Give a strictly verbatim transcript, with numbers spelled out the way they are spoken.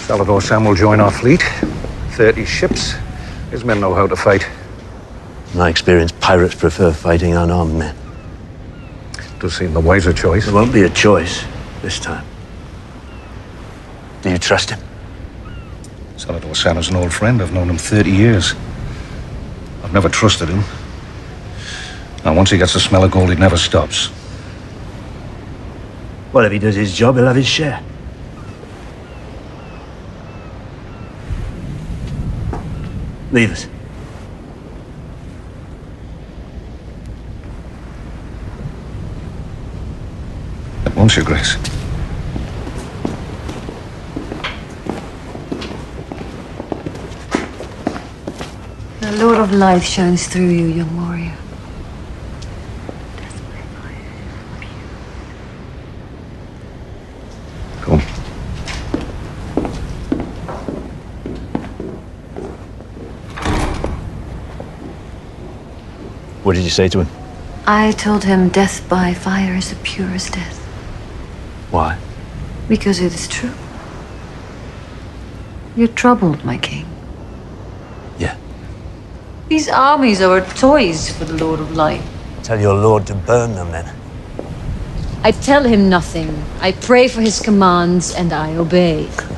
Salvador Sam will join our fleet. Thirty ships. His men know how to fight. In my experience, pirates prefer fighting unarmed men. Does seem the wiser choice. There won't be a choice this time. Do you trust him? Salvador Sam is an old friend. I've known him thirty years. I've never trusted him. Now, once he gets the smell of gold, he never stops. Well, if he does his job, he'll have his share. Leave us. At once, Your Grace. The Lord of Light shines through you, young warrior. Come. What did you say to him? I told him death by fire is the purest death. Why? Because it is true. You're troubled, my king. Yeah. These armies are toys for the Lord of Light. Tell your lord to burn them, then. I tell him nothing. I pray for his commands, and I obey.